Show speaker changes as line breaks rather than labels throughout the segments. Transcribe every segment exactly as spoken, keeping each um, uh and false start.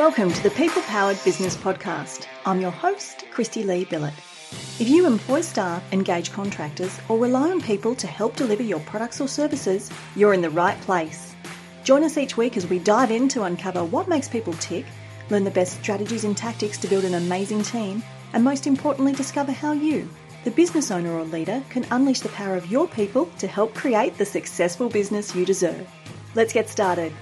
Welcome to the People Powered Business Podcast. I'm your host, Christy Lee Billett. If you employ staff, engage contractors, or rely on people to help deliver your products or services, you're in the right place. Join us each week as we dive in to uncover what makes people tick, learn the best strategies and tactics to build an amazing team, and most importantly, discover how you, the business owner or leader, can unleash the power of your people to help create the successful business you deserve. Let's get started.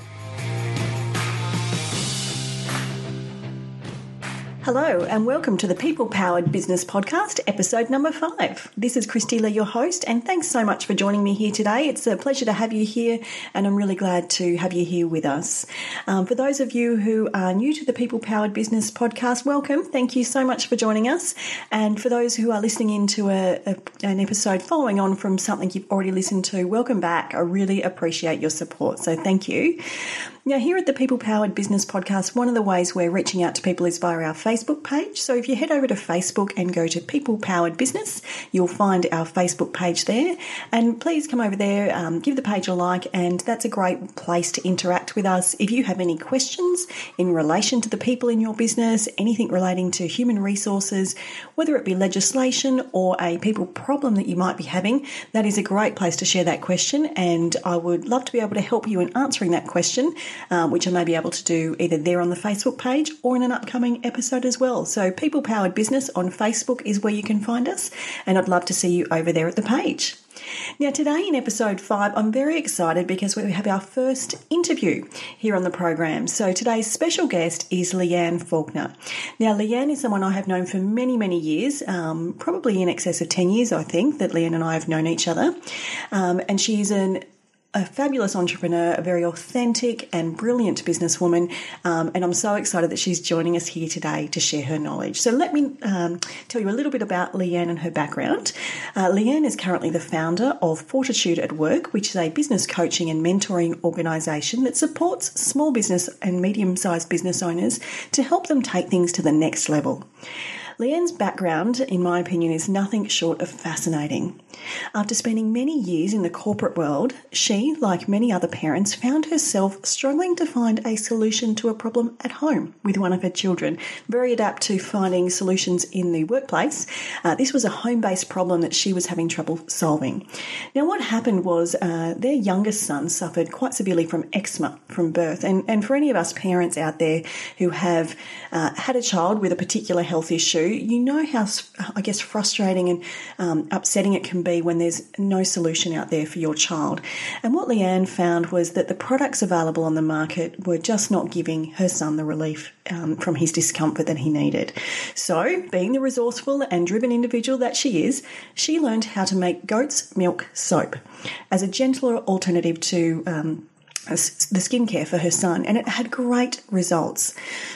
Hello and welcome to the People Powered Business Podcast, episode number five. This is Christy Lee, your host, and thanks so much for joining me here today. It's a pleasure to have you here, and I'm really glad to have you here with us. Um, for those of you who are new to the People Powered Business Podcast, welcome. Thank you so much for joining us. And for those who are listening into a, a, an episode following on from something you've already listened to, welcome back. I really appreciate your support, so thank you. Now, here at the People Powered Business Podcast, one of the ways we're reaching out to people is via our Facebook page. So if you head over to Facebook and go to People Powered Business, you'll find our Facebook page there. And please come over there, um, give the page a like, and that's a great place to interact with us. If you have any questions in relation to the people in your business, anything relating to human resources, whether it be legislation or a people problem that you might be having, that is a great place to share that question. And I would love to be able to help you in answering that question. Um, which I may be able to do either there on the Facebook page or in an upcoming episode as well. So People Powered Business on Facebook is where you can find us, and I'd love to see you over there at the page. Now, today in episode five, I'm very excited because we have our first interview here on the program. So today's special guest is Leanne Faulkner. Now, Leanne is someone I have known for many, many years, um, probably in excess of ten years, I think, that Leanne and I have known each other. Um, and she's an A fabulous entrepreneur, a very authentic and brilliant businesswoman, um, and I'm so excited that she's joining us here today to share her knowledge. So let me um, tell you a little bit about Leanne and her background. Uh, Leanne is currently the founder of Fortitude at Work, which is a business coaching and mentoring organisation that supports small business and medium-sized business owners to help them take things to the next level. Leanne's background, in my opinion, is nothing short of fascinating. After spending many years in the corporate world, she, like many other parents, found herself struggling to find a solution to a problem at home with one of her children. Very adept to finding solutions in the workplace. Uh, this was a home-based problem that she was having trouble solving. Now, what happened was uh, their youngest son suffered quite severely from eczema from birth. And, and for any of us parents out there who have uh, had a child with a particular health issue, you know how, I guess, frustrating and um, upsetting it can be when there's no solution out there for your child. And what Leanne found was that the products available on the market were just not giving her son the relief um, from his discomfort that he needed. So, being the resourceful and driven individual that she is, she learned how to make goat's milk soap as a gentler alternative to um, the skincare for her son, and it had great results.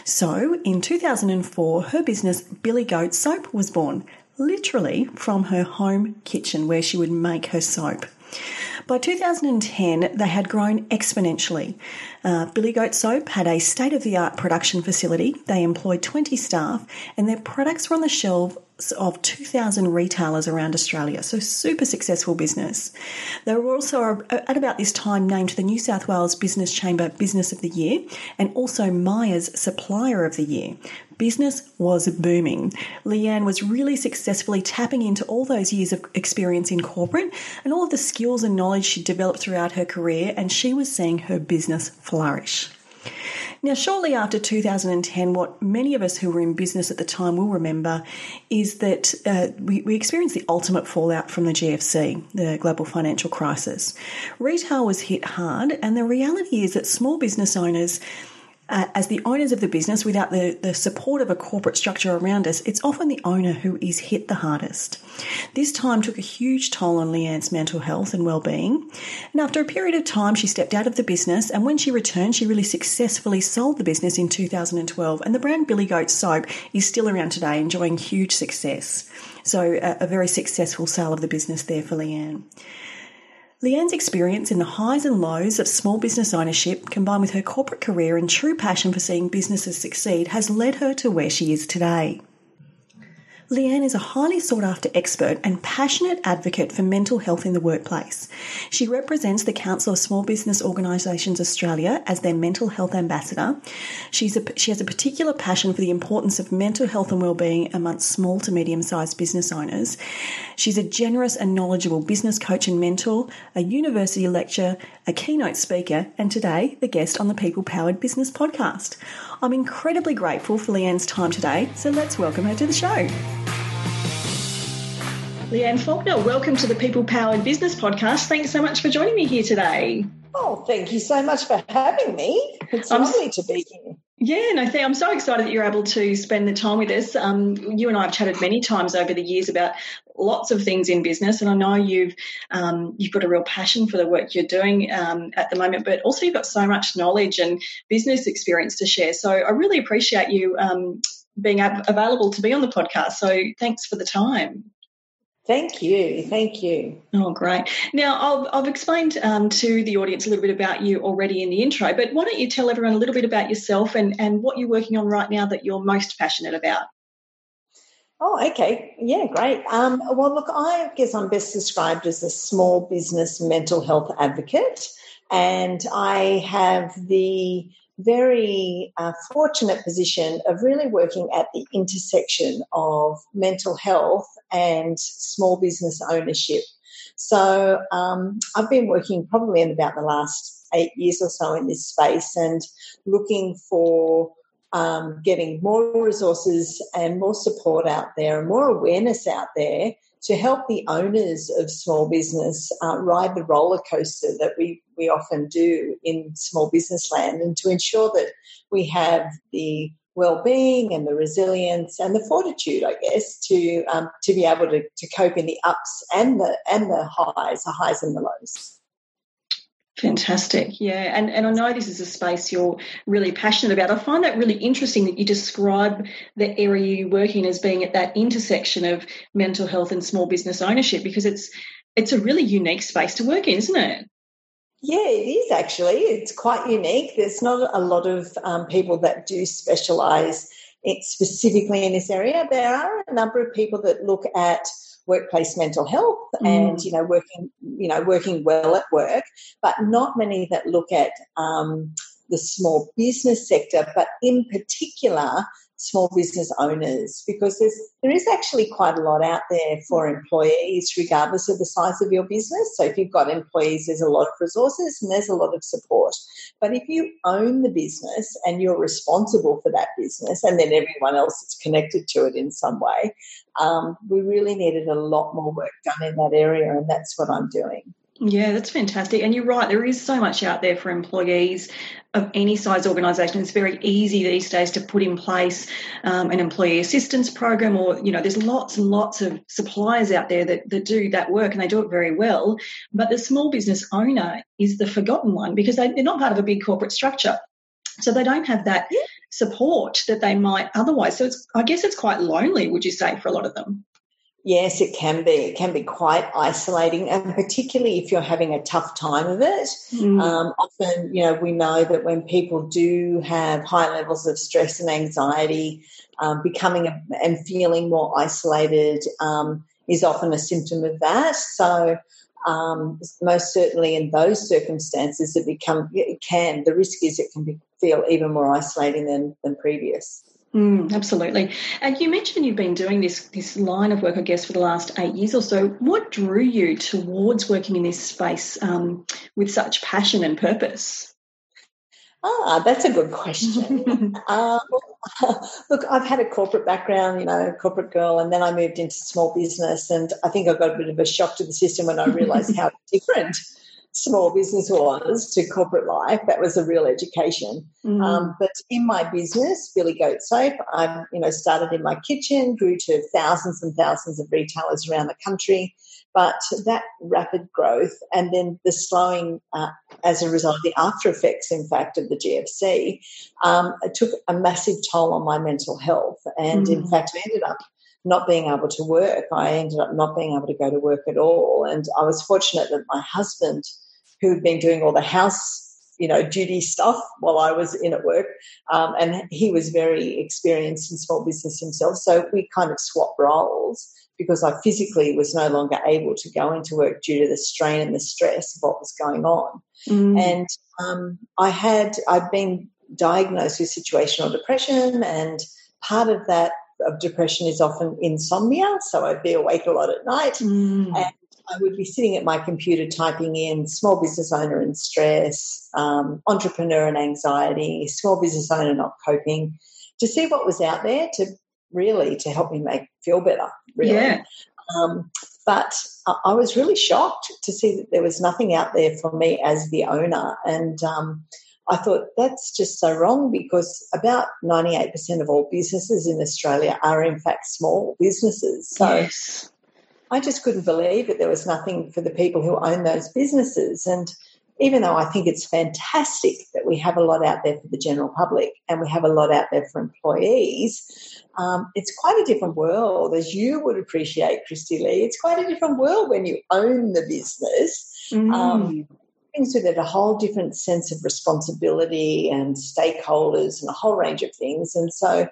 So in two thousand four, her business Billy Goat Soap was born, literally from her home kitchen where she would make her soap. By two thousand ten, they had grown exponentially. Uh, Billy Goat Soap had a state-of-the-art production facility. They employed twenty staff, and their products were on the shelves of two thousand retailers around Australia. So super successful business. They were also, at about this time, named the New South Wales Business Chamber Business of the Year and also Myers Supplier of the Year. Business was booming. Leanne was really successfully tapping into all those years of experience in corporate and all of the skills and knowledge she developed throughout her career, and she was seeing her business flourish. Now, shortly after two thousand ten, what many of us who were in business at the time will remember is that uh, we, we experienced the ultimate fallout from the G F C, the global financial crisis. Retail was hit hard, and the reality is that small business owners, Uh, as the owners of the business, without the, the support of a corporate structure around us, it's often the owner who is hit the hardest. This time took a huge toll on Leanne's mental health and well-being. And after a period of time, she stepped out of the business, and when she returned, she really successfully sold the business in two thousand twelve. And the brand Billy Goat Soap is still around today, enjoying huge success. So a, a very successful sale of the business there for Leanne. Leanne's experience in the highs and lows of small business ownership, combined with her corporate career and true passion for seeing businesses succeed, has led her to where she is today. Leanne is a highly sought-after expert and passionate advocate for mental health in the workplace. She represents the Council of Small Business Organisations Australia as their mental health ambassador. She's a, she has a particular passion for the importance of mental health and wellbeing amongst small to medium-sized business owners. She's a generous and knowledgeable business coach and mentor, a university lecturer, a keynote speaker, and today the guest on the People Powered Business podcast. I'm incredibly grateful for Leanne's time today, so let's welcome her to the show. Leanne Faulkner, welcome to the People Powered Business podcast. Thanks so much for joining me here today.
Oh, thank you so much for having me. It's I'm, lovely to be here.
Yeah, no, th- I'm so excited that you're able to spend the time with us. Um, you and I have chatted many times over the years about lots of things in business, and I know you've um, you've got a real passion for the work you're doing um, at the moment, but also you've got so much knowledge and business experience to share. So I really appreciate you um, being ab- available to be on the podcast. So thanks for the time.
Thank you. Thank you.
Oh, great. Now, I've, I've explained um, to the audience a little bit about you already in the intro, but why don't you tell everyone a little bit about yourself and, and what you're working on right now that you're most passionate about?
Oh, okay. Yeah, great. Um, well, look, I guess I'm best described as a small business mental health advocate, and I have the very uh, fortunate position of really working at the intersection of mental health and small business ownership. So um, I've been working probably in about the last eight years or so in this space and looking for um, getting more resources and more support out there and more awareness out there to help the owners of small business uh, ride the roller coaster that we, we often do in small business land, and to ensure that we have the well-being and the resilience and the fortitude, I guess, to um, to be able to, to cope in the ups and the and the highs, the highs and the lows.
Fantastic. Yeah. And, and I know this is a space you're really passionate about. I find that really interesting that you describe the area you work in as being at that intersection of mental health and small business ownership, because it's it's a really unique space to work in, isn't it?
Yeah, it is actually. It's quite unique. There's not a lot of um, people that do specialise specifically in this area. There are a number of people that look at workplace mental health and, mm. you know, working, you know, working well at work, but not many that look at um, the small business sector, but in particular small business owners, because there's there is actually quite a lot out there for employees regardless of the size of your business. So if you've got employees, there's a lot of resources and there's a lot of support. But if you own the business and you're responsible for that business, and then everyone else is connected to it in some way, um, we really needed a lot more work done in that area, and that's what I'm doing.
Yeah, that's fantastic. And you're right, there is so much out there for employees of any size organisation. It's very easy these days to put in place um, an employee assistance program, or, you know, there's lots and lots of suppliers out there that, that do that work, and they do it very well. But the small business owner is the forgotten one, because they, they're not part of a big corporate structure. So they don't have that support that they might otherwise. So it's, I guess it's quite lonely, would you say, for a lot of them?
Yes, it can be. It can be quite isolating, and particularly if you're having a tough time of it. Mm. Um, often, you know, we know that when people do have high levels of stress and anxiety, um, becoming a, and feeling more isolated um, is often a symptom of that. So um, most certainly in those circumstances, it become it can. The risk is it can be, feel even more isolating than, than previous.
Mm, absolutely. And you mentioned you've been doing this this line of work, I guess, for the last eight years or so. What drew you towards working in this space um, with such passion and purpose?
Ah, that's a good question. uh, look, I've had a corporate background, you know, corporate girl, and then I moved into small business, and I think I got a bit of a shock to the system when I realised how different small business was to corporate life. That was a real education. Mm. Um, but in my business, Billy Goat Soap, I, you know, started in my kitchen, grew to thousands and thousands of retailers around the country. But that rapid growth and then the slowing uh, as a result of the after effects, in fact, of the G F C, um, it took a massive toll on my mental health. And, mm. in fact, I ended up not being able to work. I ended up not being able to go to work at all. And I was fortunate that my husband, who had been doing all the house you know, duty stuff while I was in at work. Um, and he was very experienced in small business himself. So we kind of swapped roles because I physically was no longer able to go into work due to the strain and the stress of what was going on. Mm. And um, I had, I'd been diagnosed with situational depression, and part of that of depression is often insomnia. So I'd be awake a lot at night. Mm. And I would be sitting at my computer typing in small business owner and stress, um, entrepreneur and anxiety, small business owner not coping, to see what was out there to really to help me make feel better, really.
Yeah.
Um, but I, I was really shocked to see that there was nothing out there for me as the owner. And um, I thought that's just so wrong, because about ninety-eight percent of all businesses in Australia are in fact small businesses. So
yes.
I just couldn't believe that there was nothing for the people who own those businesses. And even though I think it's fantastic that we have a lot out there for the general public and we have a lot out there for employees, um, it's quite a different world, as you would appreciate, Christy Lee. It's quite a different world when you own the business. Mm. Um, brings with it a whole different sense of responsibility and stakeholders and a whole range of things. And so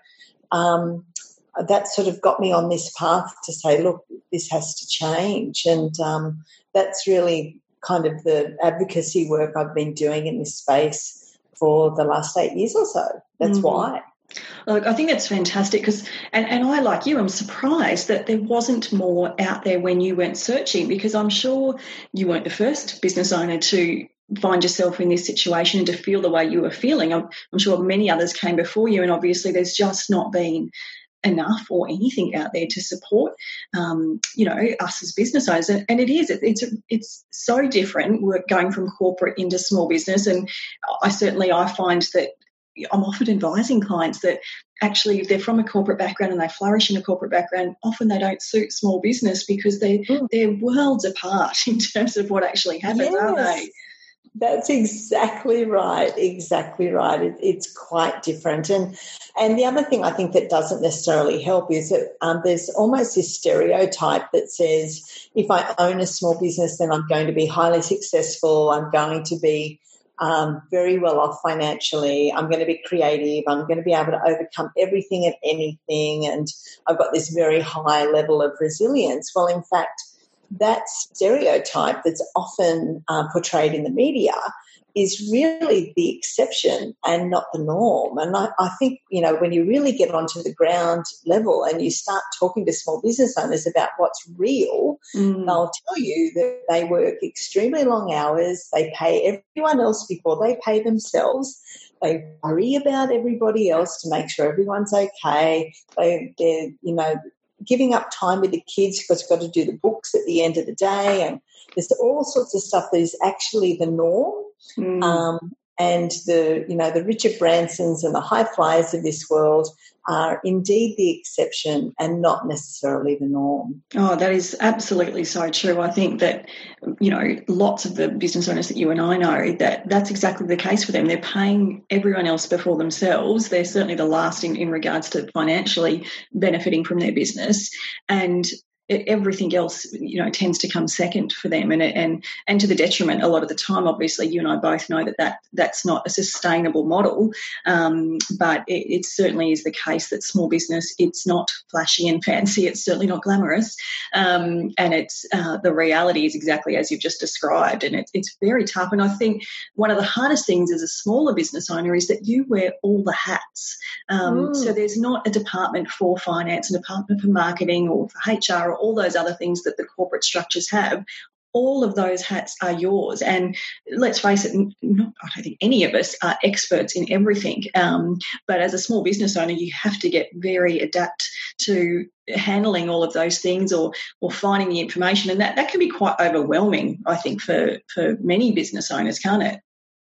um, that sort of got me on this path to say, look, this has to change. And um, that's really kind of the advocacy work I've been doing in this space for the last eight years or so. That's mm-hmm. why.
Look, I think that's fantastic because, and, and I, like you, I'm surprised that there wasn't more out there when you went searching, because I'm sure you weren't the first business owner to find yourself in this situation and to feel the way you were feeling. I'm, I'm sure many others came before you, and obviously there's just not been enough or anything out there to support, um, you know, us as business owners. And, and it is, it, it's it's so different. We're going from corporate into small business, and I certainly I find that I'm often advising clients that actually if they're from a corporate background and they flourish in a corporate background, often they don't suit small business because they, mm. they're worlds apart in terms of what actually happens,
yes.
aren't they?
That's exactly right, exactly right. It, it's quite different. And and the other thing I think that doesn't necessarily help is that um, there's almost this stereotype that says if I own a small business, then I'm going to be highly successful, I'm going to be Um, very well off financially, I'm going to be creative, I'm going to be able to overcome everything and anything, and I've got this very high level of resilience. Well, in fact, that stereotype that's often uh, portrayed in the media is really the exception and not the norm. And I, I think, you know, when you really get onto the ground level and you start talking to small business owners about what's real, mm. they'll tell you that they work extremely long hours, they pay everyone else before they pay themselves, they worry about everybody else to make sure everyone's okay, they, they're, you know, giving up time with the kids because you've got to do the books at the end of the day, and there's all sorts of stuff that is actually the norm. Mm. Um, and the, you know, the Richard Bransons and the high flyers of this world are indeed the exception and not necessarily the norm.
Oh, that is absolutely so true. I think that, you know, lots of the business owners that you and I know, that that's exactly the case for them. They're paying everyone else before themselves. They're certainly the last in, in regards to financially benefiting from their business, and everything else, you know, tends to come second for them, and and and to the detriment a lot of the time. Obviously, you and I both know that, that that's not a sustainable model, um, but it, it certainly is the case that small business, it's not flashy and fancy, it's certainly not glamorous, um, and it's uh, the reality is exactly as you've just described, and it's it's very tough. And I think one of the hardest things as a smaller business owner is that you wear all the hats. Um, mm. So there's not a department for finance, a department for marketing, or for H R, or all those other things that the corporate structures have. All of those hats are yours. And let's face it, not, I don't think any of us are experts in everything. Um, but as a small business owner, you have to get very adept to handling all of those things, or or finding the information. And that, that can be quite overwhelming, I think, for, for many business owners, can't it?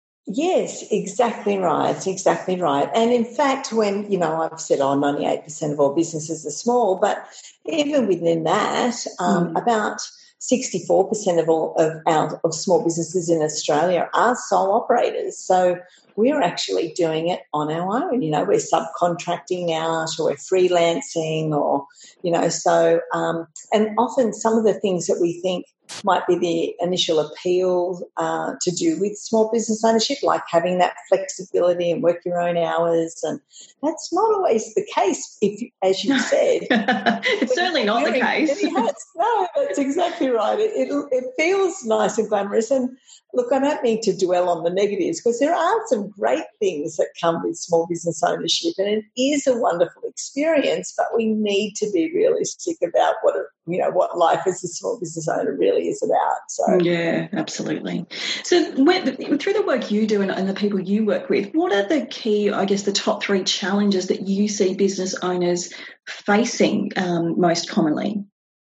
Yes, exactly right, exactly right. And in fact, when, you know, I've said, oh, ninety-eight percent of all businesses are small, but even within that, um, mm. about sixty-four percent of all of our of small businesses in Australia are sole operators. So we're actually doing it on our own. You know, we're subcontracting out, or we're freelancing, or, you know, so, um, and often some of the things that we think might be the initial appeal uh, to do with small business ownership, like having that flexibility and work your own hours. And that's not always the case, if, you, as you said.
It's certainly not the case.
No, that's exactly right. It, it, it feels nice and glamorous. And look, I don't need to dwell on the negatives, because there are some great things that come with small business ownership, and it is a wonderful experience, but we need to be realistic about what it, you know, what life as a small business owner really is about. So
yeah, absolutely. So when, through the work you do and, and the people you work with, what are the key, I guess, the top three challenges that you see business owners facing um, most commonly?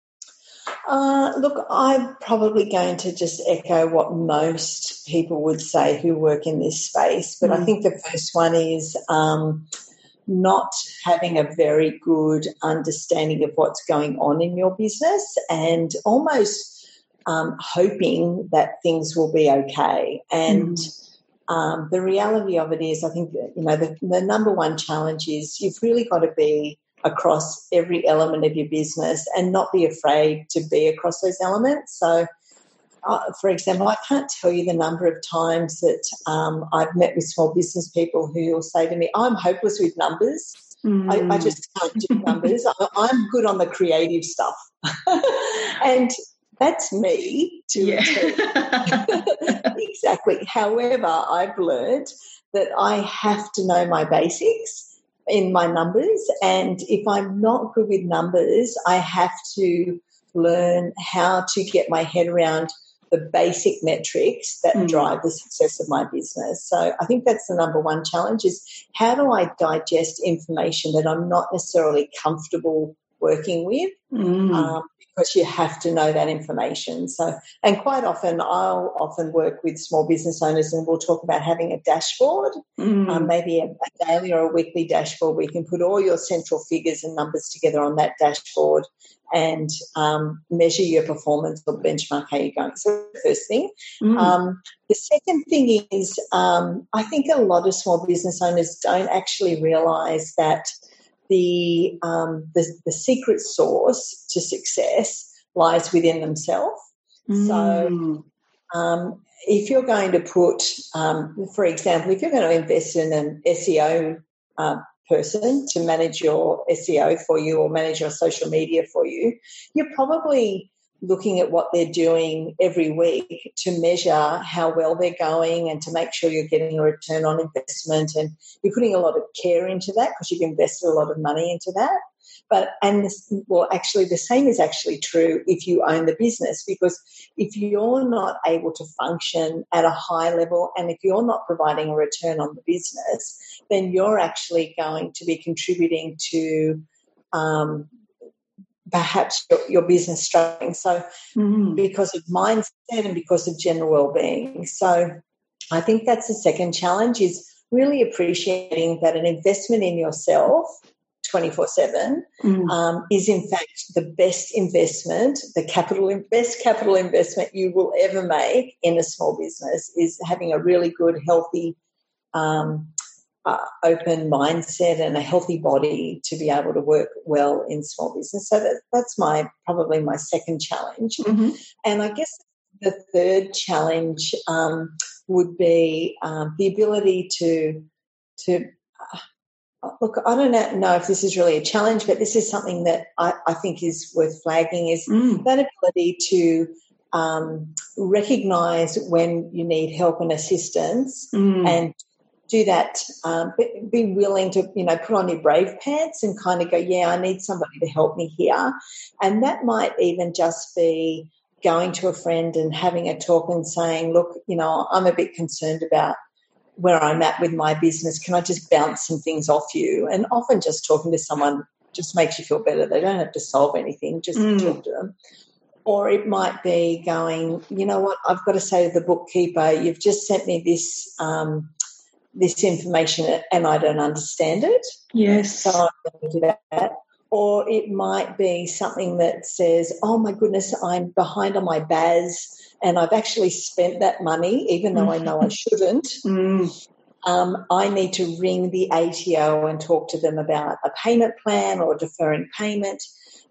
Uh, look, I'm probably going to just echo what most people would say who work in this space, but mm. I think the first one is um, not having a very good understanding of what's going on in your business, and almost um, hoping that things will be okay. And mm. um, the reality of it is, I think, you know, the, the number one challenge is you've really got to be across every element of your business and not be afraid to be across those elements. So, uh, for example, I can't tell you the number of times that um, I've met with small business people who will say to me, I'm hopeless with numbers. Mm. I, I just can't do numbers. I, I'm good on the creative stuff. And that's me to
yeah.
Exactly. However, I've learned that I have to know my basics in my numbers, and if I'm not good with numbers, I have to learn how to get my head around the basic metrics that mm. drive the success of my business. So I think that's the number one challenge, is how do I digest information that I'm not necessarily comfortable working with, mm. um, because you have to know that information. So, and quite often I'll often work with small business owners, and we'll talk about having a dashboard, mm. um, maybe a, a daily or a weekly dashboard where you can put all your central figures and numbers together on that dashboard and um, measure your performance or benchmark how you're going. So the first thing. Mm. Um, the second thing is um, I think a lot of small business owners don't actually realise that The, um, the the secret sauce to success lies within themselves. Mm. So um, if you're going to put, um, for example, if you're going to invest in an S E O uh, person to manage your S E O for you or manage your social media for you, you're probably looking at what they're doing every week to measure how well they're going and to make sure you're getting a return on investment, and you're putting a lot of care into that because you've invested a lot of money into that. But, and this, well, actually the same is actually true if you own the business, because if you're not able to function at a high level and if you're not providing a return on the business, then you're actually going to be contributing to um, perhaps your, your business struggling. So mm. because of mindset and because of general well-being. So I think that's the second challenge, is really appreciating that an investment in yourself twenty-four seven mm. um, is in fact the best investment, the capital best capital investment you will ever make in a small business, is having a really good, healthy, um, Uh, open mindset and a healthy body to be able to work well in small business. So that, that's my probably my second challenge. Mm-hmm. And I guess the third challenge um, would be um, the ability to to uh, look. I don't know if this is really a challenge, but this is something that I, I think is worth flagging. Is mm. that ability to um, recognise when you need help and assistance mm. and do that, um, be willing to, you know, put on your brave pants and kind of go, yeah, I need somebody to help me here. And that might even just be going to a friend and having a talk and saying, look, you know, I'm a bit concerned about where I'm at with my business. Can I just bounce some things off you? And often just talking to someone just makes you feel better. They don't have to solve anything, just mm. talk to them. Or it might be going, you know what, I've got to say to the bookkeeper, you've just sent me this um, this information and I don't understand it.
Yes.
So I'm going to do that. Or it might be something that says, oh, my goodness, I'm behind on my B A S and I've actually spent that money even though I know I shouldn't. Mm. Um, I need to ring the A T O and talk to them about a payment plan or deferring payment.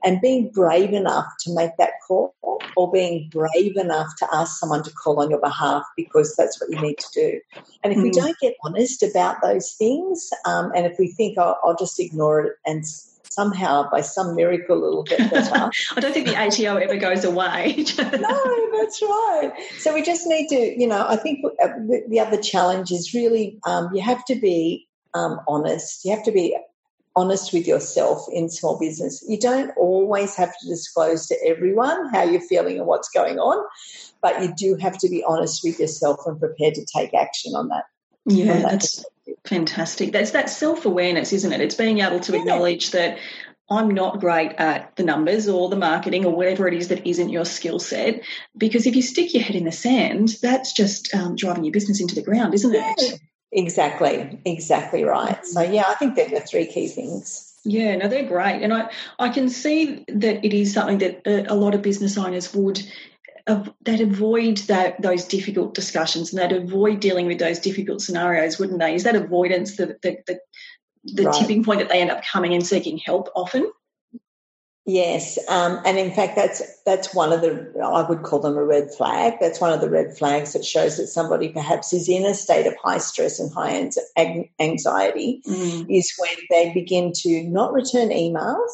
and being brave enough to make that call, or being brave enough to ask someone to call on your behalf because that's what you need to do. And if mm. we don't get honest about those things, um, and if we think, oh, I'll just ignore it and somehow by some miracle it'll get better.
I don't think the A T O ever goes away.
No, that's right. So we just need to, you know, I think the, the other challenge is really um, you have to be um, honest. You have to be honest with yourself in small business. You don't always have to disclose to everyone how you're feeling and what's going on, but you do have to be honest with yourself and prepared to take action on that.
Yeah, that that's fantastic. That's that self-awareness, isn't it? It's being able to yeah. acknowledge that I'm not great at the numbers or the marketing or whatever it is that isn't your skill set, because if you stick your head in the sand, that's just um, driving your business into the ground, isn't
yeah.
it?
Exactly, exactly right. So, yeah, I think they're the three key things.
Yeah, no, they're great. And I, I can see that it is something that a, a lot of business owners would uh, they'd avoid that those difficult discussions and they'd avoid dealing with those difficult scenarios, wouldn't they? Is that avoidance the, the, the, the right. tipping point that they end up coming and seeking help often?
Yes, um, and in fact, that's that's one of the, I would call them a red flag. That's one of the red flags that shows that somebody perhaps is in a state of high stress and high anxiety mm. is when they begin to not return emails,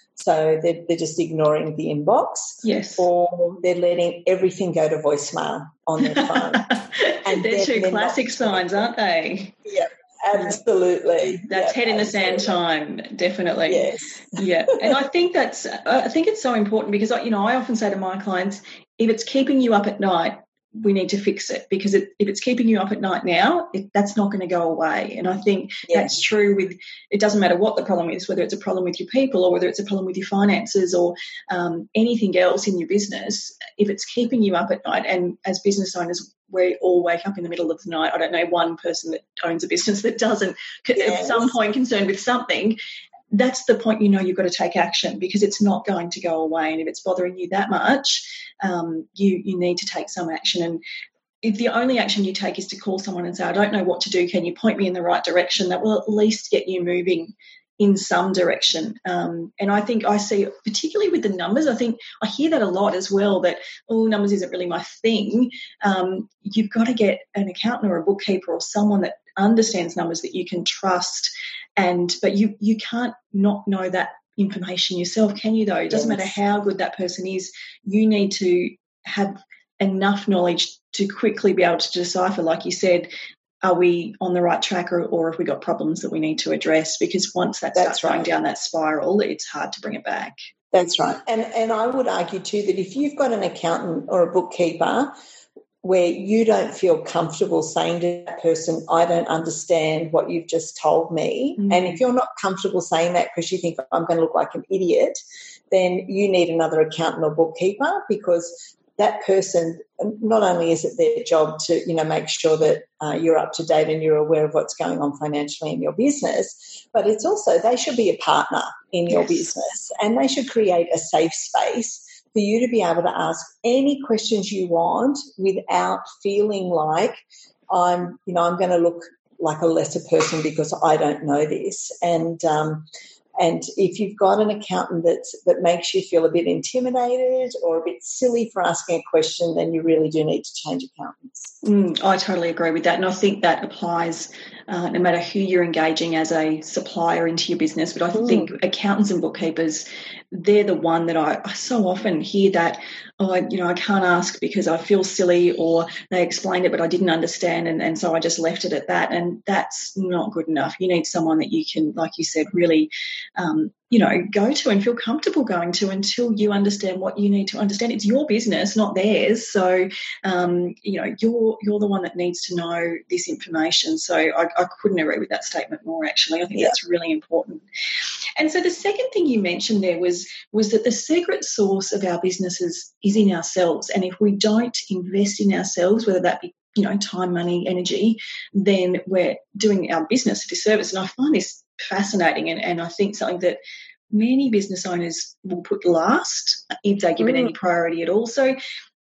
so they're, they're just ignoring the inbox.
Yes.
Or they're letting everything go to voicemail on their phone.
And they're two they're classic not, signs, aren't they?
Yeah. Absolutely.
That's
yeah,
head in the
absolutely.
sand time, definitely.
Yes.
Yeah. And I think that's, I think it's so important because, you know, I often say to my clients, if it's keeping you up at night, we need to fix it, because it, if it's keeping you up at night now, it, that's not going to go away. And I think yeah. that's true with, it doesn't matter what the problem is, whether it's a problem with your people or whether it's a problem with your finances or um, anything else in your business. If it's keeping you up at night, and as business owners, we all wake up in the middle of the night. I don't know one person that owns a business that doesn't yes. at some point concerned with something. That's the point, you know, you've got to take action, because it's not going to go away. And if it's bothering you that much, um, you you need to take some action. And if the only action you take is to call someone and say, I don't know what to do, can you point me in the right direction, that will at least get you moving in some direction. Um, and I think I see, particularly with the numbers, I think I hear that a lot as well, that, oh, numbers isn't really my thing. Um, you've got to get an accountant or a bookkeeper or someone that understands numbers that you can trust. And but you you can't not know that information yourself, can you, though? It doesn't yes. matter how good that person is. You need to have enough knowledge to quickly be able to decipher, like you said, are we on the right track, or, or have we got problems that we need to address? Because once that
That's
starts
right.
going down that spiral, it's hard to bring it back.
That's right. And and I would argue too that if you've got an accountant or a bookkeeper where you don't feel comfortable saying to that person, I don't understand what you've just told me, mm. and if you're not comfortable saying that because you think I'm going to look like an idiot, then you need another accountant or bookkeeper, because that person, not only is it their job to, you know, make sure that uh, you're up to date and you're aware of what's going on financially in your business, but it's also they should be a partner in your yes. business, and they should create a safe space for you to be able to ask any questions you want without feeling like I'm, you know, I'm going to look like a lesser person because I don't know this. And um, and if you've got an accountant that's, that makes you feel a bit intimidated or a bit silly for asking a question, then you really do need to change accountants.
Mm, I totally agree with that, and I think that applies uh, no matter who you're engaging as a supplier into your business. But I mm. think accountants and bookkeepers, they're the one that I, I so often hear that, oh, I, you know, I can't ask because I feel silly, or they explained it but I didn't understand, and, and so I just left it at that. And that's not good enough. You need someone that you can, like you said, really um, you know, go to and feel comfortable going to until you understand what you need to understand. It's your business, not theirs. So, um, you know, you're you're the one that needs to know this information. So I, I couldn't agree with that statement more, actually. I think yeah. that's really important. And so the second thing you mentioned there was was that the secret source of our businesses is in ourselves. And if we don't invest in ourselves, whether that be, you know, time, money, energy, then we're doing our business a disservice. And I find this fascinating, and, and I think something that many business owners will put last if they give mm. it any priority at all. So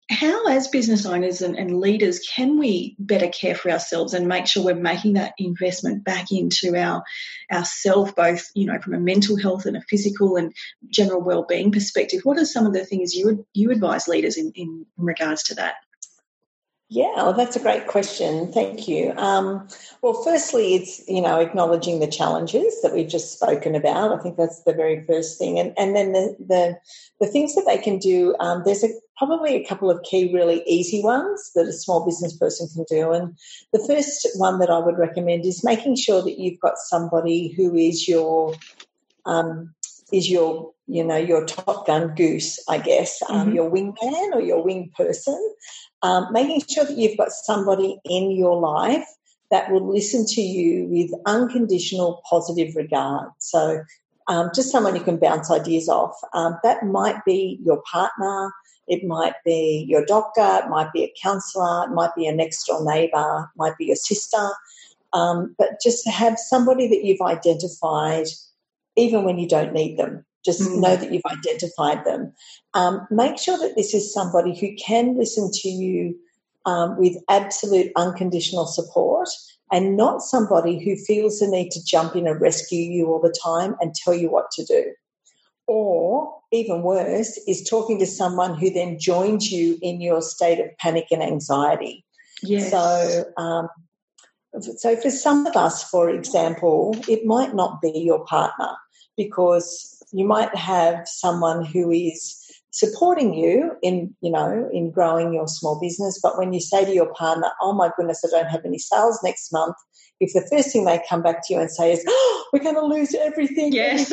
how, as business owners and, and leaders, can we better care for ourselves and make sure we're making that investment back into our ourself, both, you know, from a mental health and a physical and general well-being perspective? What are some of the things you would you advise leaders in, in regards to that?
Yeah, well, that's a great question. Thank you. Um, well, firstly, it's, you know, acknowledging the challenges that we've just spoken about. I think that's the very first thing. And and then the the, the things that they can do, um, there's a, probably a couple of key really easy ones that a small business person can do. And the first one that I would recommend is making sure that you've got somebody who is your um, is your, you know, your Top Gun goose, I guess, um, mm-hmm. your wingman or your wing person. Um, making sure that you've got somebody in your life that will listen to you with unconditional positive regard. So um, just someone you can bounce ideas off. Um, that might be your partner, it might be your doctor, it might be a counsellor, it might be a next-door neighbour, it might be your sister. Um, but just to have somebody that you've identified even when you don't need them. Just mm. know that you've identified them. Um, make sure that this is somebody who can listen to you um, with absolute unconditional support, and not somebody who feels the need to jump in and rescue you all the time and tell you what to do. Or, even worse, is talking to someone who then joins you in your state of panic and anxiety.
Yes.
So, um, so for some of us, for example, it might not be your partner, because you might have someone who is supporting you in, you know, in growing your small business. But when you say to your partner, oh, my goodness, I don't have any sales next month, if the first thing they come back to you and say is, oh, we're going to lose everything,
yes.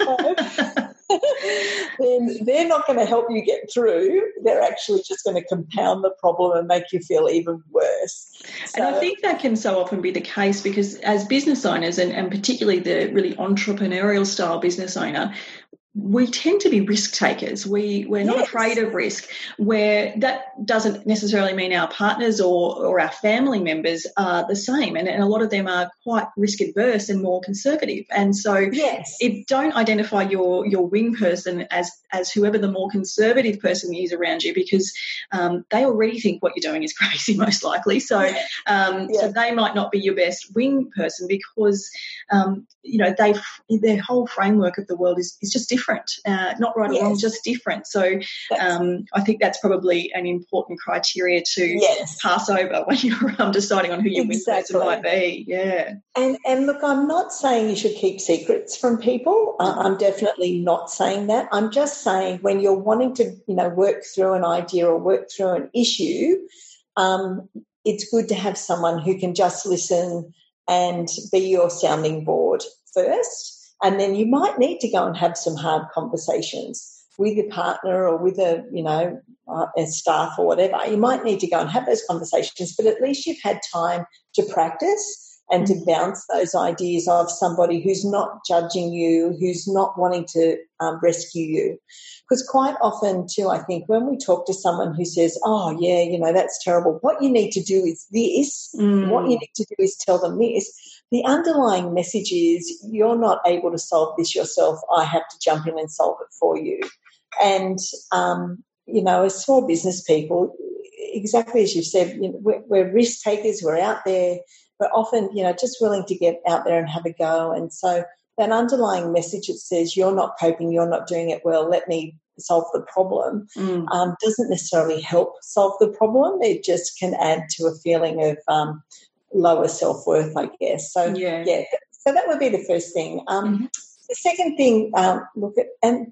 then they're not going to help you get through. They're actually just going to compound the problem and make you feel even worse.
So, and I think that can so often be the case, because as business owners, and, and particularly the really entrepreneurial style business owner, we tend to be risk takers. We, we're not yes. afraid of risk, where that doesn't necessarily mean our partners or, or our family members are the same. And, and a lot of them are quite risk adverse and more conservative. And so
yes.
if don't identify your, your wing person as, as whoever the more conservative person is around you, because um, they already think what you're doing is crazy, most likely. So, um, yeah. so they might not be your best wing person, because, um, you know, they their whole framework of the world is, is just different. Uh, not right or yes. wrong, just different. So um, I think that's probably an important criteria to
yes.
pass over when you're um, deciding on who your
exactly.
wing person might be. Yeah.
And and look, I'm not saying you should keep secrets from people. Uh, I'm definitely not saying that. I'm just saying when you're wanting to, you know, work through an idea or work through an issue, um, it's good to have someone who can just listen and be your sounding board first. And then you might need to go and have some hard conversations with your partner or with a, you know, uh, a staff or whatever. You might need to go and have those conversations, but at least you've had time to practice and to bounce those ideas off somebody who's not judging you, who's not wanting to um, rescue you. Because quite often too, I think when we talk to someone who says, oh, yeah, you know, that's terrible, what you need to do is this, mm. what you need to do is tell them this. The underlying message is, you're not able to solve this yourself. I have to jump in and solve it for you. And, um, you know, as small business people, exactly as you've said, you know, we're, we're risk takers. We're out there. We're often, you know, just willing to get out there and have a go. And so that underlying message that says, you're not coping, you're not doing it well, let me solve the problem, mm. um, doesn't necessarily help solve the problem. It just can add to a feeling of um, lower self-worth, I guess. So,
yeah.
yeah, so that would be the first thing. Um, mm-hmm. The second thing, um, look at, and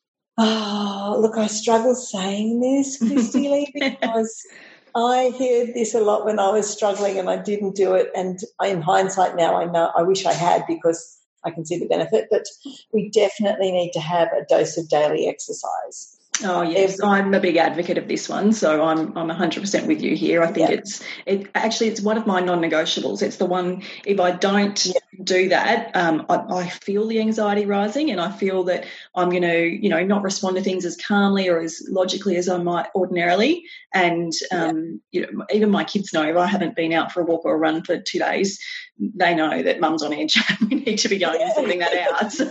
oh, look, I struggle saying this, Christy Lee, because I heard this a lot when I was struggling and I didn't do it. And in hindsight now, I know I wish I had, because I can see the benefit. But we definitely need to have a dose of daily exercise.
Oh yes, I'm a big advocate of this one, so I'm I'm one hundred percent with you here. I think yeah. it's it actually it's one of my non-negotiables. It's the one, if I don't yeah. do that, um, I, I feel the anxiety rising, and I feel that I'm going to, you know, not respond to things as calmly or as logically as I might ordinarily. And um, yeah. you know, even my kids know if I haven't been out for a walk or a run for two days, they know that mum's on edge. We need to be going and sorting that out. So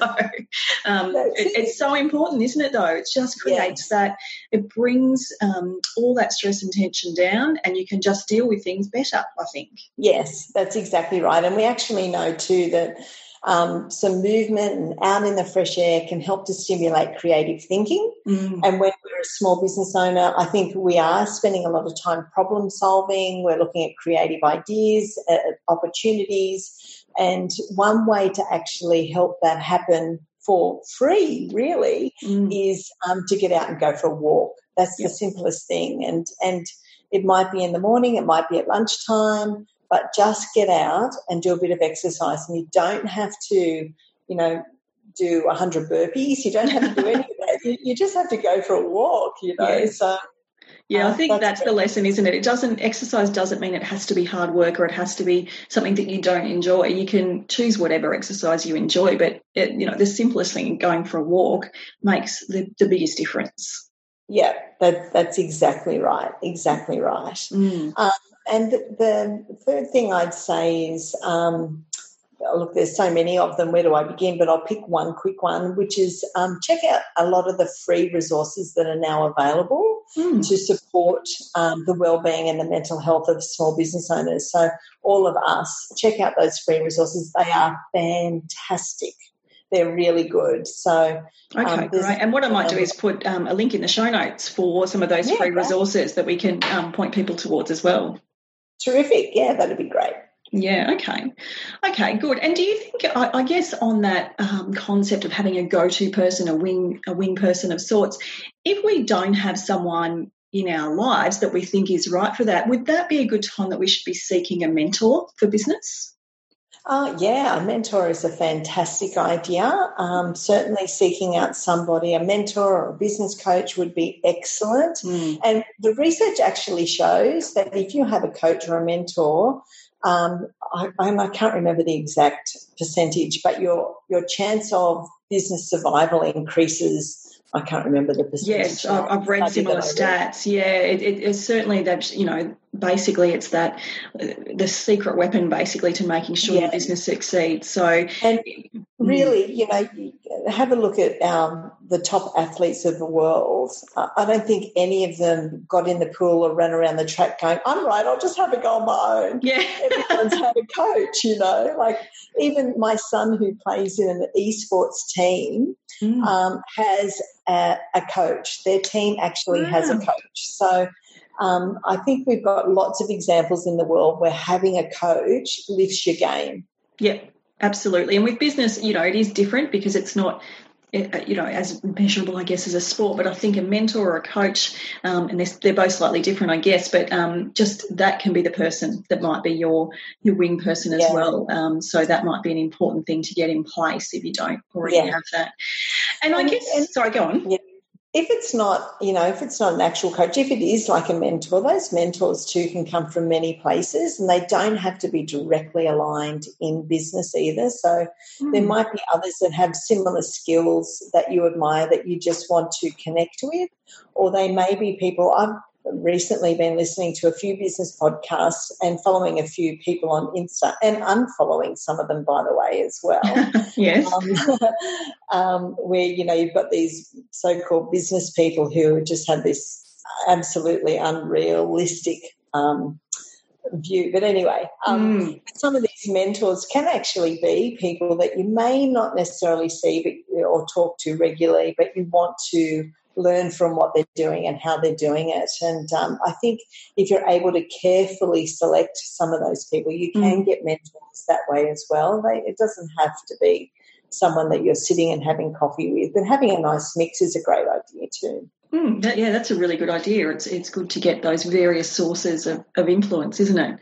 um, it, it's so important, isn't it, though? It just creates yes. that, it brings um, all that stress and tension down, and you can just deal with things better, I think.
Yes, that's exactly right. And we actually know too that Um, some movement and out in the fresh air can help to stimulate creative thinking. Mm. And when we're a small business owner, I think we are spending a lot of time problem solving. We're looking at creative ideas, uh, opportunities. And one way to actually help that happen for free, really, mm. is um, to get out and go for a walk. That's yep. the simplest thing. And, and it might be in the morning, it might be at lunchtime, but just get out and do a bit of exercise. And you don't have to, you know, do one hundred burpees. You don't have to do any of that. You, you just have to go for a walk, you know. Yeah. So,
yeah, I think that's, that's the lesson, isn't it? It doesn't, exercise doesn't mean it has to be hard work or it has to be something that you don't enjoy. You can choose whatever exercise you enjoy, but, it, you know, the simplest thing, going for a walk, makes the, the biggest difference.
Yeah, that, that's exactly right, exactly right. Mm. Um, And the third thing I'd say is, um, look, there's so many of them. Where do I begin? But I'll pick one quick one, which is um, check out a lot of the free resources that are now available mm. to support um, the wellbeing and the mental health of small business owners. So all of us, check out those free resources. They are fantastic. They're really good. So
okay, um, great. And what I might do is put um, a link in the show notes for some of those yeah, free great. resources that we can um, point people towards as well.
Terrific. Yeah, that'd be great.
Yeah, okay. Okay, good. And do you think, I, I guess on that um, concept of having a go-to person, a wing, a wing person of sorts, if we don't have someone in our lives that we think is right for that, would that be a good time that we should be seeking a mentor for business?
Uh, yeah, a mentor is a fantastic idea. Um, certainly seeking out somebody, a mentor or a business coach would be excellent. Mm. And the research actually shows that if you have a coach or a mentor, um, I, I can't remember the exact percentage, but your your chance of business survival increases. I can't remember the percentage.
Yes, I've read similar stats. Yeah, it, it, it's certainly that, you know, basically it's that uh, the secret weapon basically to making sure yeah. your business succeeds. So,
and really, you know, have a look at um, the top athletes of the world. I don't think any of them got in the pool or ran around the track going, I'm right, I'll just have a go on my own.
Yeah.
Everyone's had a coach, you know. Like even my son who plays in an esports team mm. um, has a, a coach. Their team actually wow. has a coach. So um, I think we've got lots of examples in the world where having a coach lifts your game.
Yeah, absolutely. And with business, you know, it is different because it's not, you know, as measurable, I guess, as a sport. But I think a mentor or a coach, um, and they're, they're both slightly different, I guess, but um, just that can be the person that might be your your wing person as yeah. well. Um, so that might be an important thing to get in place if you don't already yeah. have that. And, and I guess, and, sorry, go on.
Yeah. If it's not, you know, if it's not an actual coach, if it is like a mentor, those mentors too can come from many places and they don't have to be directly aligned in business either. So mm. there might be others that have similar skills that you admire that you just want to connect with, or they may be people. I've recently been listening to a few business podcasts and following a few people on Insta and unfollowing some of them, by the way, as well.
Yes.
Um, um, where, you know, you've got these so-called business people who just have this absolutely unrealistic um, view. But anyway, um, mm. some of these mentors can actually be people that you may not necessarily see but, or talk to regularly, but you want to learn from what they're doing and how they're doing it. And um, I think if you're able to carefully select some of those people, you can mm. get mentors that way as well. They, it doesn't have to be someone that you're sitting and having coffee with, but having a nice mix is a great idea too.
Mm, that, yeah, that's a really good idea. It's it's good to get those various sources of, of influence, isn't it?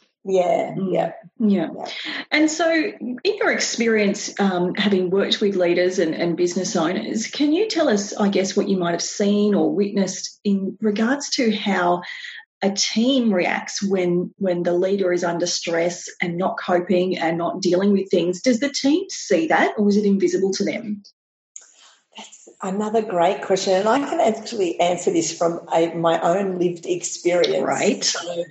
Yeah, yeah,
yeah. Yeah. And so in your experience, um, having worked with leaders and, and business owners, can you tell us, I guess, what you might have seen or witnessed in regards to how a team reacts when when the leader is under stress and not coping and not dealing with things? Does the team see that, or is it invisible to them?
That's another great question, and I can actually answer this from a, my own lived experience.
Right.
So,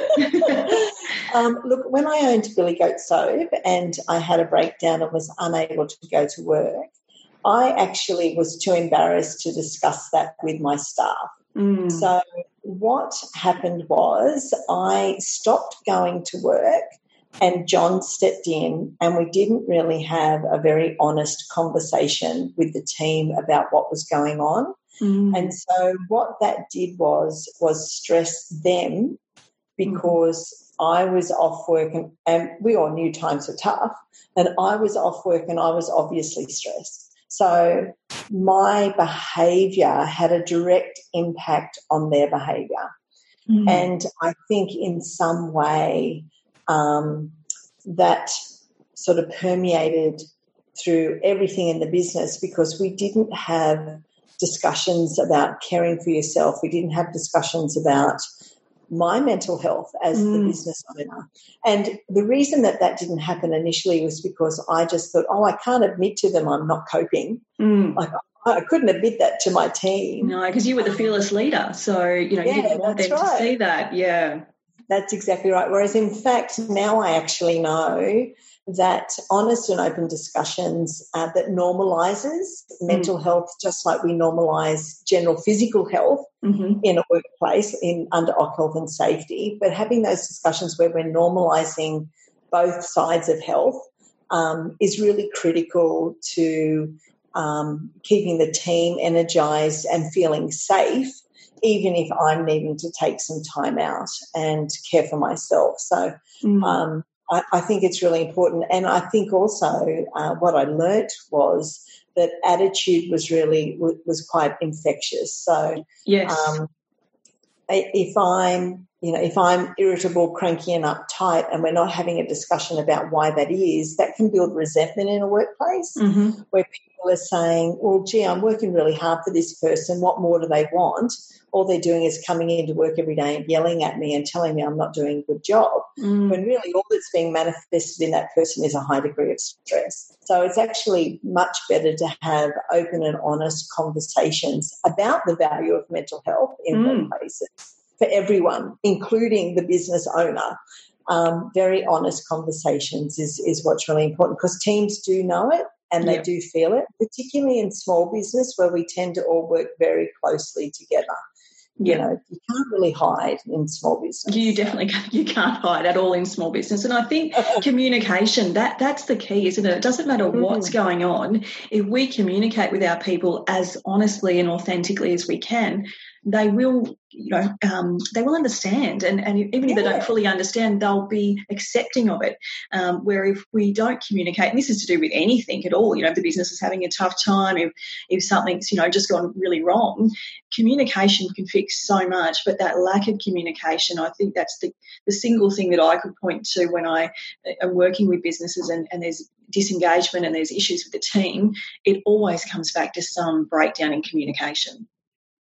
um, look, when I owned Billy Goat Soap and I had a breakdown and was unable to go to work, I actually was too embarrassed to discuss that with my staff.
Mm.
So what happened was I stopped going to work, and John stepped in, and we didn't really have a very honest conversation with the team about what was going on.
Mm.
And so what that did was was stress them, because mm. I was off work, and, and we all knew times were tough, and I was off work and I was obviously stressed. So my behaviour had a direct impact on their behaviour. Mm. And I think in some way um, that sort of permeated through everything in the business, because we didn't have discussions about caring for yourself. We didn't have discussions about my mental health as mm. the business owner. And the reason that that didn't happen initially was because I just thought, oh, I can't admit to them I'm not coping.
Mm.
Like, I couldn't admit that to my team.
No, because you were the fearless leader. So, you know,
yeah,
you didn't want them right. to see that. Yeah.
That's exactly right. Whereas, in fact, now I actually know that honest and open discussions uh, that normalises mm. mental health, just like we normalise general physical health mm-hmm. in a workplace in under O C Health and Safety, but having those discussions where we're normalising both sides of health um, is really critical to um, keeping the team energised and feeling safe, even if I'm needing to take some time out and care for myself. So mm. um, I, I think it's really important. And I think also uh, what I learnt was that attitude was really was quite infectious. So
yes.
um, if I'm, you know, if I'm irritable, cranky and uptight, and we're not having a discussion about why that is, that can build resentment in a workplace mm-hmm. where people are saying, well, gee, I'm working really hard for this person. What more do they want? All they're doing is coming into work every day and yelling at me and telling me I'm not doing a good job, mm. when really all that's being manifested in that person is a high degree of stress. So it's actually much better to have open and honest conversations about the value of mental health in mm. workplaces for everyone, including the business owner. Um, very honest conversations is, is what's really important, because teams do know it and they yep. do feel it, particularly in small business where we tend to all work very closely together. You yeah. know, you can't really hide in small business.
You definitely can't, you can't hide at all in small business. And I think communication, that that's the key, isn't it? It doesn't matter mm-hmm. what's going on. If we communicate with our people as honestly and authentically as we can, they will, you know, um, they will understand. And, and even if yeah. they don't fully understand, they'll be accepting of it. Um, where if we don't communicate, and this is to do with anything at all, you know, if the business is having a tough time, if, if something's, you know, just gone really wrong, communication can fix so much. But that lack of communication, I think that's the, the single thing that I could point to when I am working with businesses and, and there's disengagement and there's issues with the team. It always comes back to some breakdown in communication.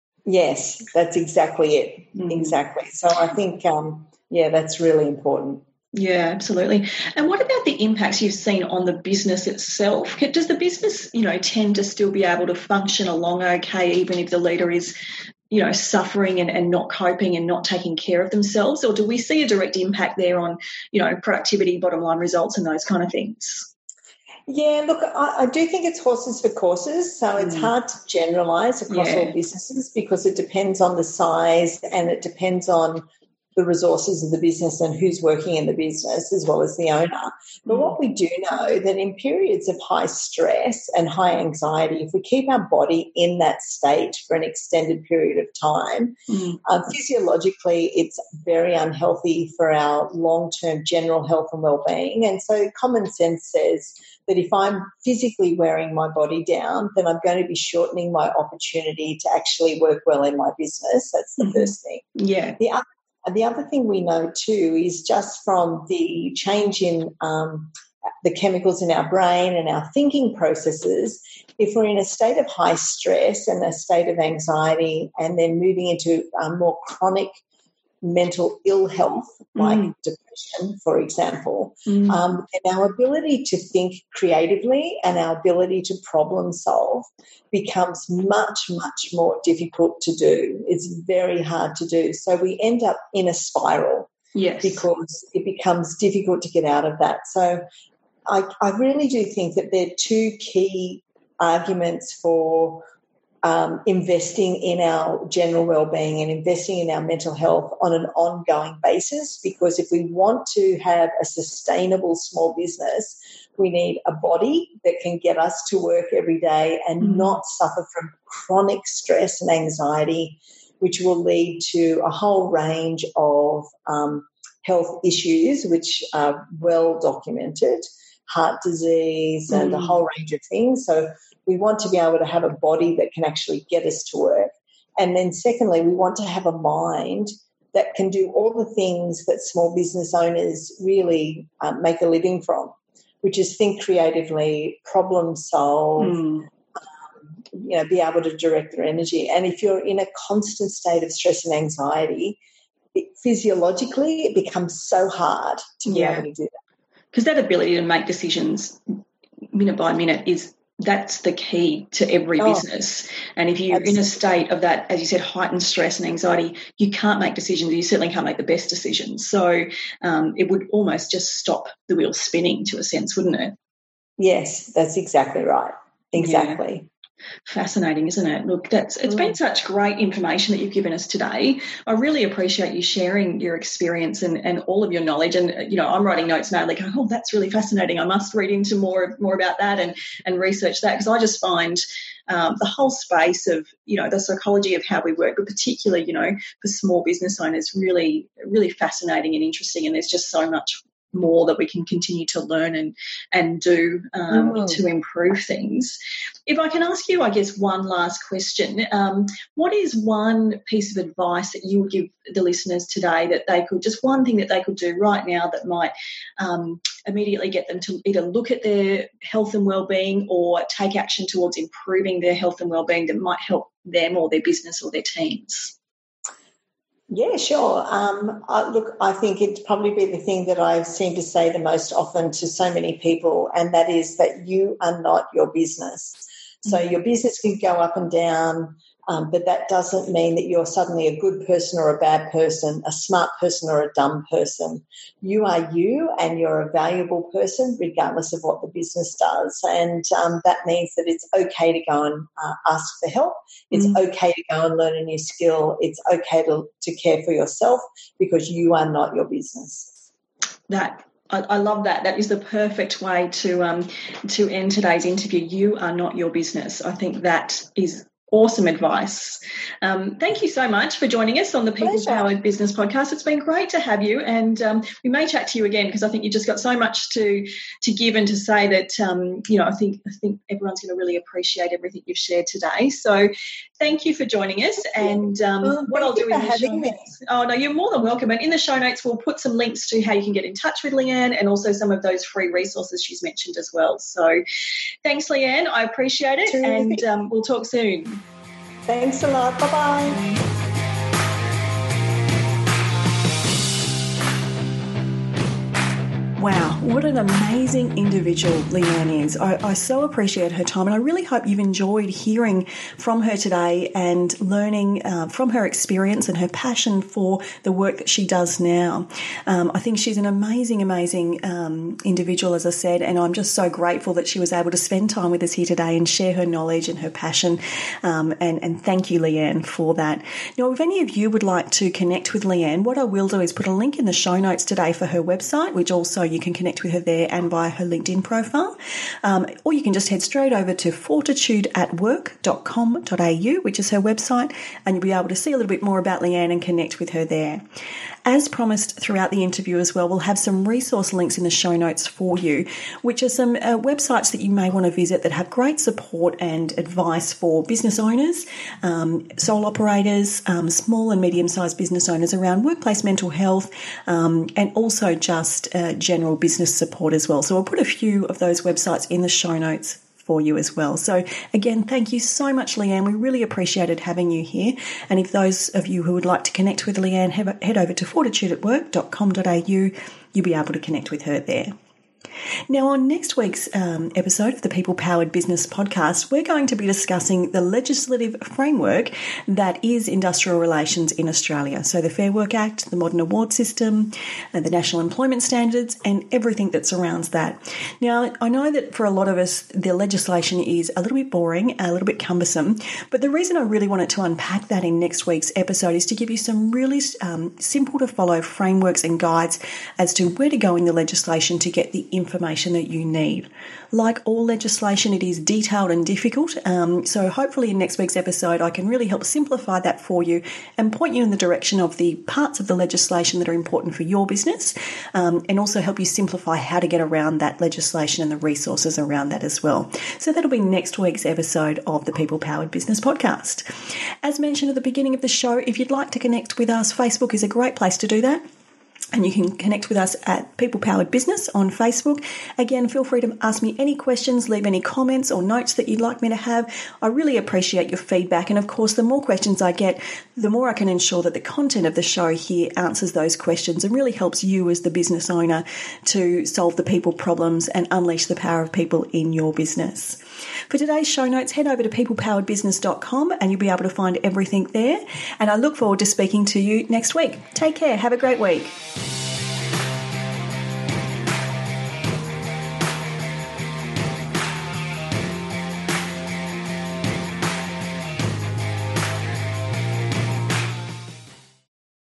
Yes, that's exactly it. Mm. Exactly. So I think, um, yeah, that's really important.
Yeah, absolutely. And what about the impacts you've seen on the business itself? Does the business, you know, tend to still be able to function along okay, even if the leader is, you know, suffering and, and not coping and not taking care of themselves? Or do we see a direct impact there on, you know, productivity, bottom line results and those kind of things?
Yeah, look, I, I do think it's horses for courses, so it's mm. hard to generalise across yeah. all businesses because it depends on the size and it depends on the resources of the business and who's working in the business as well as the owner. But mm. what we do know that in periods of high stress and high anxiety, if we keep our body in that state for an extended period of time, mm. uh, physiologically it's very unhealthy for our long-term general health and well-being. And so common sense says that if I'm physically wearing my body down, then I'm going to be shortening my opportunity to actually work well in my business. That's the mm-hmm. first thing.
Yeah.
The other And the other thing we know too is just from the change in um, the chemicals in our brain and our thinking processes, if we're in a state of high stress and a state of anxiety and then moving into um, more chronic mental ill health, like
Mm.
depression, for example,
Mm.
um, and our ability to think creatively and our ability to problem solve becomes much, much more difficult to do. It's very hard to do. So we end up in a spiral.
Yes.
Because it becomes difficult to get out of that. So I, I really do think that there are two key arguments for um, investing in our general well-being and investing in our mental health on an ongoing basis, because if we want to have a sustainable small business, we need a body that can get us to work every day and
Mm.
not suffer from chronic stress and anxiety, which will lead to a whole range of um, health issues which are well documented, heart disease and
Mm.
a whole range of things. So we want to be able to have a body that can actually get us to work. And then secondly, we want to have a mind that can do all the things that small business owners really um, make a living from, which is think creatively, problem solve,
Mm.
you know, be able to direct their energy. And if you're in a constant state of stress and anxiety, it, physiologically it becomes so hard to be
Yeah.
able to do that.
Because that ability to make decisions minute by minute is that's the key to every
Oh,
business. And if you're in
absolutely.
a state of that, as you said, heightened stress and anxiety, you can't make decisions. You certainly can't make the best decisions. So um, it would almost just stop the wheel spinning to a sense, wouldn't it?
Yes, that's exactly right.
Yeah.
Exactly.
Fascinating, isn't it? Look, that's it's been
Mm.
such great information that you've given us today. I really appreciate you sharing your experience and, and all of your knowledge. And, you know, I'm writing notes now, like, oh, that's really fascinating. I must read into more more about that and, and research that, because I just find um, the whole space of, you know, the psychology of how we work, but particularly, you know, for small business owners, really, really fascinating and interesting. And there's just so much more that we can continue to learn and and do um,
Mm.
to improve things. If I can ask you, I guess, one last question, um, what is one piece of advice that you would give the listeners today that they could, just one thing that they could do right now that might um, immediately get them to either look at their health and well-being or take action towards improving their health and well-being that might help them or their business or their teams?
Yeah, sure. Um, I, look, I think it'd probably be the thing that I seem to say the most often to so many people, and that is that you are not your business. So your business can go up and down, um, but that doesn't mean that you're suddenly a good person or a bad person, a smart person or a dumb person. You are you, and you're a valuable person regardless of what the business does. And um, that means that it's okay to go and uh, ask for help. It's
Mm.
okay to go and learn a new skill. It's okay to, to care for yourself, because you are not your business.
That I, I love that. That is the perfect way to um, to end today's interview. You are not your business. I think that is awesome advice. Um, thank you so much for joining us on the People
Pleasure.
Powered Business Podcast. It's been great to have you, and um, we may chat to you again, because I think you just got so much to to give and to say that um, you know I think I think everyone's going to really appreciate everything you've shared today. So thank you for joining us. And um,
Well,
what I'll
thank
do
you
in
for
the show
having me.
notes. Oh no, you're more than welcome. And in the show notes, we'll put some links to how you can get in touch with Leanne, and also some of those free resources she's mentioned as well. So thanks, Leanne. I appreciate it,
Terrific.
and um, we'll talk soon.
Thanks a lot. Bye-bye.
Wow, what an amazing individual Leanne is. I, I so appreciate her time, and I really hope you've enjoyed hearing from her today and learning uh, from her experience and her passion for the work that she does now. Um, I think she's an amazing, amazing um, individual, as I said, and I'm just so grateful that she was able to spend time with us here today and share her knowledge and her passion. Um, and, and thank you, Leanne, for that. Now, if any of you would like to connect with Leanne, what I will do is put a link in the show notes today for her website, which also you can connect with her there and via her LinkedIn profile. Um, or you can just head straight over to fortitude at work dot com dot a u, which is her website, and you'll be able to see a little bit more about Leanne and connect with her there. As promised throughout the interview as well, we'll have some resource links in the show notes for you, which are some uh, websites that you may want to visit that have great support and advice for business owners, um, sole operators, um, small and medium-sized business owners around workplace mental health, um, and also just uh, general business support as well. So I'll put a few of those websites in the show notes for you as well. So again, thank you so much, Leanne. We really appreciated having you here. And if those of you who would like to connect with Leanne, head over to fortitude at work dot com dot a u. You'll be able to connect with her there. Now, on next week's um, episode of the People Powered Business Podcast, we're going to be discussing the legislative framework that is industrial relations in Australia. So the Fair Work Act, the modern award system, and the national employment standards, and everything that surrounds that. Now, I know that for a lot of us, the legislation is a little bit boring, a little bit cumbersome, but the reason I really wanted to unpack that in next week's episode is to give you some really um, simple to follow frameworks and guides as to where to go in the legislation to get the information information that you need. Like all legislation, it is detailed and difficult. Um, so hopefully in next week's episode, I can really help simplify that for you and point you in the direction of the parts of the legislation that are important for your business, um, and also help you simplify how to get around that legislation and the resources around that as well. So that'll be next week's episode of the People Powered Business Podcast. As mentioned at the beginning of the show, if you'd like to connect with us, Facebook is a great place to do that. And you can connect with us at People Powered Business on Facebook. Again, feel free to ask me any questions, leave any comments or notes that you'd like me to have. I really appreciate your feedback. And of course, the more questions I get, the more I can ensure that the content of the show here answers those questions and really helps you as the business owner to solve the people problems and unleash the power of people in your business. For today's show notes, head over to people powered business dot com and you'll be able to find everything there. And I look forward to speaking to you next week. Take care. Have a great week.